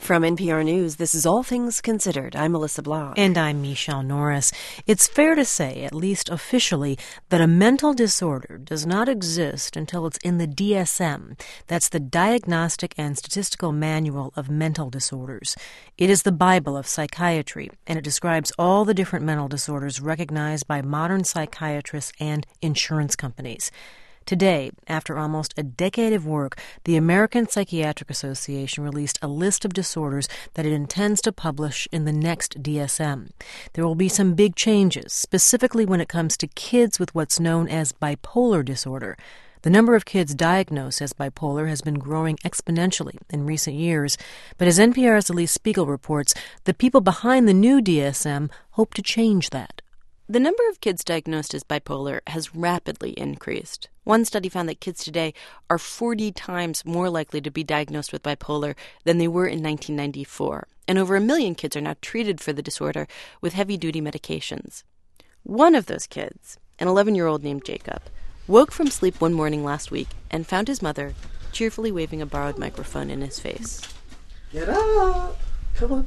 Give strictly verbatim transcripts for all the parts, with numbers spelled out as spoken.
From N P R News, this is All Things Considered. I'm Melissa Block. And I'm Michelle Norris. It's fair to say, at least officially, that a mental disorder does not exist until it's in the D S M. That's the Diagnostic and Statistical Manual of Mental Disorders. It is the Bible of psychiatry, and it describes all the different mental disorders recognized by modern psychiatrists and insurance companies. Today, after almost a decade of work, the American Psychiatric Association released a list of disorders that it intends to publish in the next D S M. There will be some big changes, specifically when it comes to kids with what's known as bipolar disorder. The number of kids diagnosed as bipolar has been growing exponentially in recent years, but as N P R's Elise Spiegel reports, the people behind the new D S M hope to change that. The number of kids diagnosed as bipolar has rapidly increased. One study found that kids today are forty times more likely to be diagnosed with bipolar than they were in nineteen ninety-four, and over a million kids are now treated for the disorder with heavy-duty medications. One of those kids, an eleven-year-old named Jacob, woke from sleep one morning last week and found his mother cheerfully waving a borrowed microphone in his face. Get up! Come on.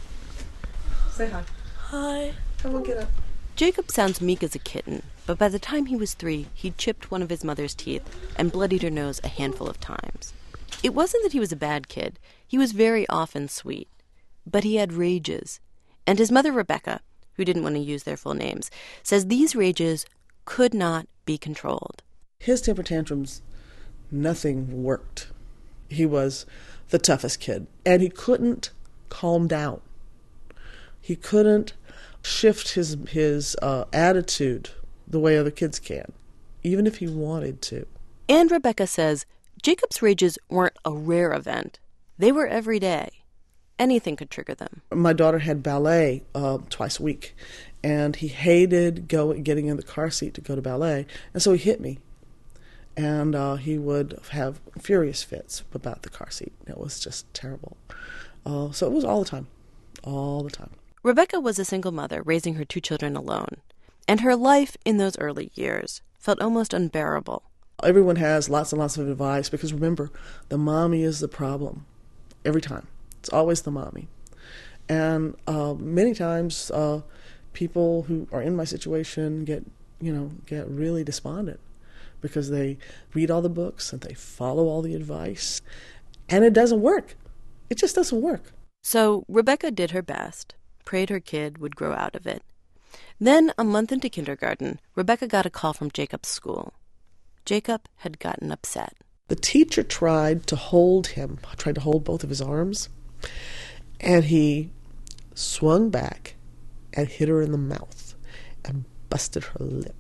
Say hi. Hi. Come on, get up. Jacob sounds meek as a kitten, but by the time he was three, he'd chipped one of his mother's teeth and bloodied her nose a handful of times. It wasn't that he was a bad kid. He was very often sweet. But he had rages. And his mother, Rebecca, who didn't want to use their full names, says these rages could not be controlled. His temper tantrums, nothing worked. He was the toughest kid, and he couldn't calm down. He couldn't shift his his uh, attitude the way other kids can, even if he wanted to. And Rebecca says Jacob's rages weren't a rare event. They were every day. Anything could trigger them. My daughter had ballet uh, twice a week, and he hated go, getting in the car seat to go to ballet, and so he hit me. And uh, he would have furious fits about the car seat. It was just terrible. Uh, so it was all the time, all the time. Rebecca was a single mother raising her two children alone, and her life in those early years felt almost unbearable. Everyone has lots and lots of advice because, remember, the mommy is the problem every time. It's always the mommy. And uh, many times uh, people who are in my situation get, you know, get really despondent because they read all the books and they follow all the advice, and it doesn't work. It just doesn't work. So Rebecca did her best, prayed her kid would grow out of it. Then, a month into kindergarten, Rebecca got a call from Jacob's school. Jacob had gotten upset. The teacher tried to hold him, tried to hold both of his arms, and he swung back and hit her in the mouth and busted her lip.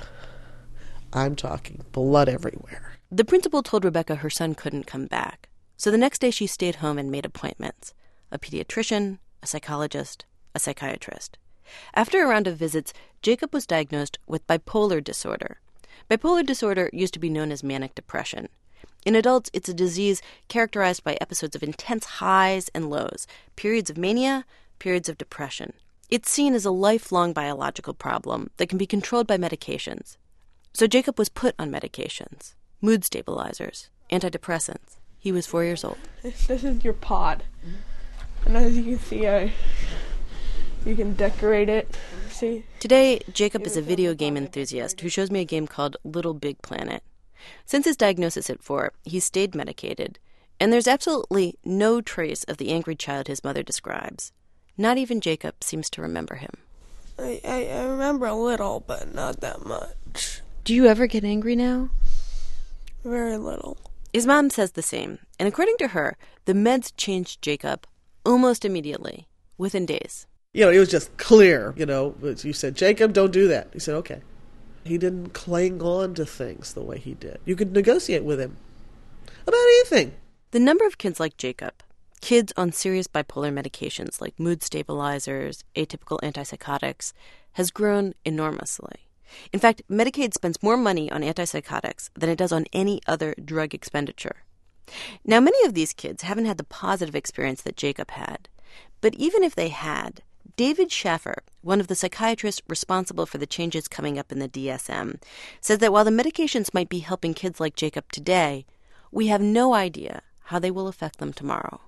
I'm talking blood everywhere. The principal told Rebecca her son couldn't come back, so the next day she stayed home and made appointments. A pediatrician, a psychologist, a psychiatrist. After a round of visits, Jacob was diagnosed with bipolar disorder. Bipolar disorder used to be known as manic depression. In adults, it's a disease characterized by episodes of intense highs and lows, periods of mania, periods of depression. It's seen as a lifelong biological problem that can be controlled by medications. So Jacob was put on medications, mood stabilizers, antidepressants. He was four years old. This is your pod. And as you can see, I, you can decorate it. See? Today, Jacob is a video game enthusiast who shows me a game called Little Big Planet. Since his diagnosis at four, he's stayed medicated, and there's absolutely no trace of the angry child his mother describes. Not even Jacob seems to remember him. I, I, I remember a little, but not that much. Do you ever get angry now? Very little. His mom says the same, and according to her, the meds changed Jacob almost immediately, within days. You know, it was just clear, you know. You said, Jacob, don't do that. He said, okay. He didn't cling on to things the way he did. You could negotiate with him about anything. The number of kids like Jacob, kids on serious bipolar medications like mood stabilizers, atypical antipsychotics, has grown enormously. In fact, Medicaid spends more money on antipsychotics than it does on any other drug expenditure. Now, many of these kids haven't had the positive experience that Jacob had. But even if they had, David Schaffer, one of the psychiatrists responsible for the changes coming up in the D S M, says that while the medications might be helping kids like Jacob today, we have no idea how they will affect them tomorrow.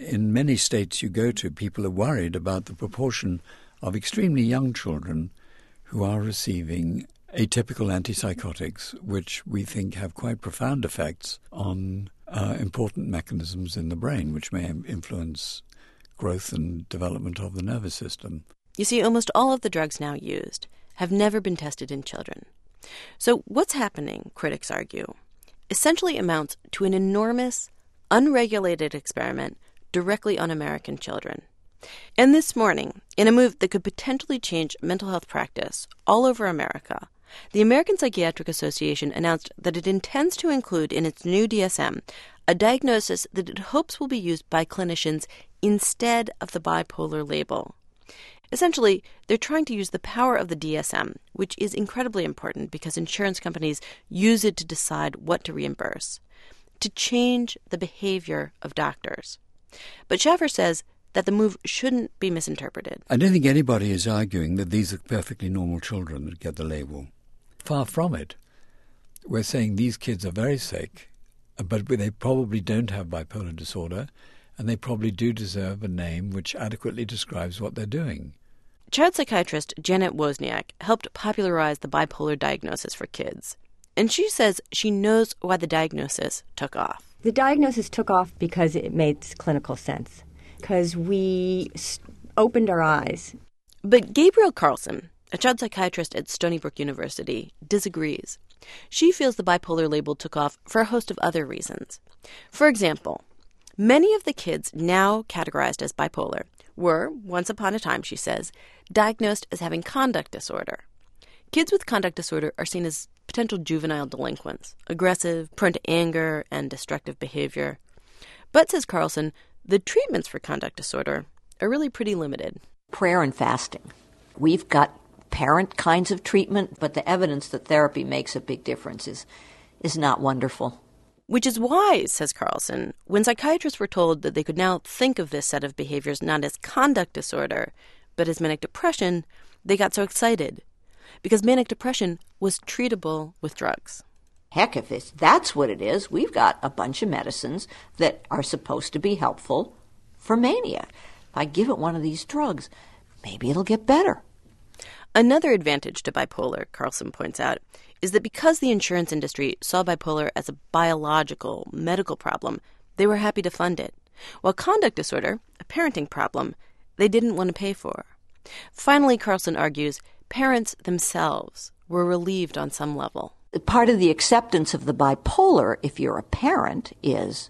in many states you go to, people are worried about the proportion of extremely young children who are receiving atypical antipsychotics, which we think have quite profound effects on uh, important mechanisms in the brain, which may influence growth and development of the nervous system. You see, almost all of the drugs now used have never been tested in children. So what's happening, critics argue, essentially amounts to an enormous, unregulated experiment directly on American children. And this morning, in a move that could potentially change mental health practice all over America, the American Psychiatric Association announced that it intends to include in its new D S M a diagnosis that it hopes will be used by clinicians instead of the bipolar label. Essentially, they're trying to use the power of the D S M, which is incredibly important because insurance companies use it to decide what to reimburse, to change the behavior of doctors. But Schaffer says that the move shouldn't be misinterpreted. I don't think anybody is arguing that these are perfectly normal children that get the label. Far from it. We're saying these kids are very sick, but they probably don't have bipolar disorder, and they probably do deserve a name which adequately describes what they're doing. Child psychiatrist Janet Wozniak helped popularize the bipolar diagnosis for kids. And she says she knows why the diagnosis took off. The diagnosis took off because it made clinical sense, because we opened our eyes. But Gabrielle Carlson, a child psychiatrist at Stony Brook University, disagrees. She feels the bipolar label took off for a host of other reasons. For example, many of the kids now categorized as bipolar were, once upon a time, she says, diagnosed as having conduct disorder. Kids with conduct disorder are seen as potential juvenile delinquents, aggressive, prone to anger and destructive behavior. But, says Carlson, the treatments for conduct disorder are really pretty limited. Prayer and fasting. We've got parent kinds of treatment, but the evidence that therapy makes a big difference is, is not wonderful. Which is why, says Carlson, when psychiatrists were told that they could now think of this set of behaviors not as conduct disorder, but as manic depression, they got so excited. Because manic depression was treatable with drugs. Heck, if it's, that's what it is, we've got a bunch of medicines that are supposed to be helpful for mania. If I give it one of these drugs, maybe it'll get better. Another advantage to bipolar, Carlson points out, is that because the insurance industry saw bipolar as a biological, medical problem, they were happy to fund it. While conduct disorder, a parenting problem, they didn't want to pay for. Finally, Carlson argues, parents themselves were relieved on some level. Part of the acceptance of the bipolar, if you're a parent, is,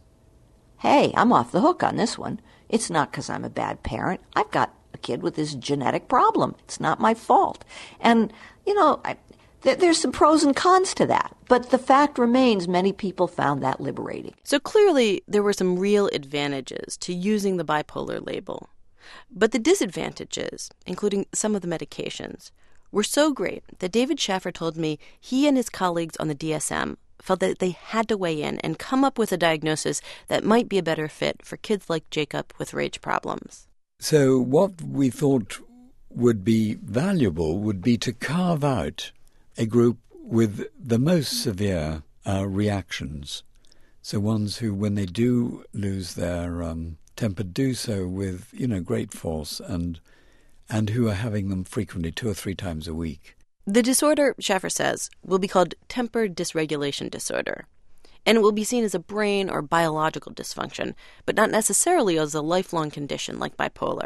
hey, I'm off the hook on this one. It's not because I'm a bad parent. I've got a kid with this genetic problem. It's not my fault. And, you know, I, th- there's some pros and cons to that. But the fact remains many people found that liberating. So clearly there were some real advantages to using the bipolar label. But the disadvantages, including some of the medications, were so great that David Schaffer told me he and his colleagues on the D S M felt that they had to weigh in and come up with a diagnosis that might be a better fit for kids like Jacob with rage problems. So what we thought would be valuable would be to carve out a group with the most severe uh, reactions. So ones who, when they do lose their um, temper, do so with, you know, great force and and who are having them frequently two or three times a week. The disorder, Schaffer says, will be called temper dysregulation disorder. And it will be seen as a brain or biological dysfunction, but not necessarily as a lifelong condition like bipolar.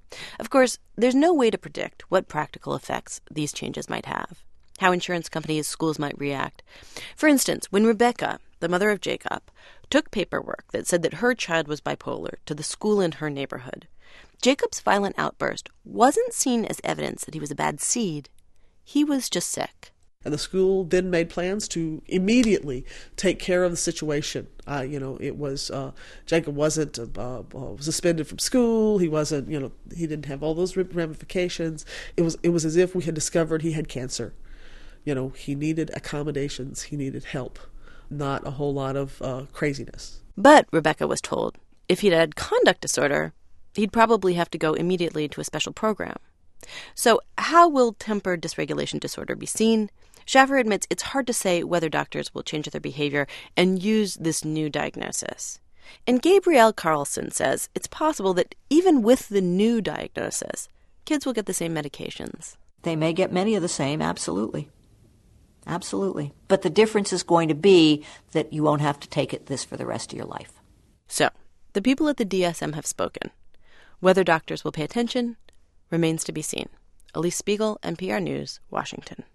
Of course, there's no way to predict what practical effects these changes might have, how insurance companies, schools might react. For instance, when Rebecca, the mother of Jacob, took paperwork that said that her child was bipolar to the school in her neighborhood, Jacob's violent outburst wasn't seen as evidence that he was a bad seed. He was just sick. And the school then made plans to immediately take care of the situation. Uh, you know, it was, uh, Jacob wasn't uh, uh, suspended from school. He wasn't, you know, he didn't have all those ramifications. It was, it was as if we had discovered he had cancer. You know, he needed accommodations. He needed help, not a whole lot of uh, craziness. But, Rebecca was told, if he'd had conduct disorder, he'd probably have to go immediately to a special program. So how will temper dysregulation disorder be seen? Schaffer admits it's hard to say whether doctors will change their behavior and use this new diagnosis. And Gabrielle Carlson says it's possible that even with the new diagnosis, kids will get the same medications. They may get many of the same, absolutely. Absolutely. But the difference is going to be that you won't have to take it this for the rest of your life. So, the people at the D S M have spoken. Whether doctors will pay attention remains to be seen. Elise Spiegel, N P R News, Washington.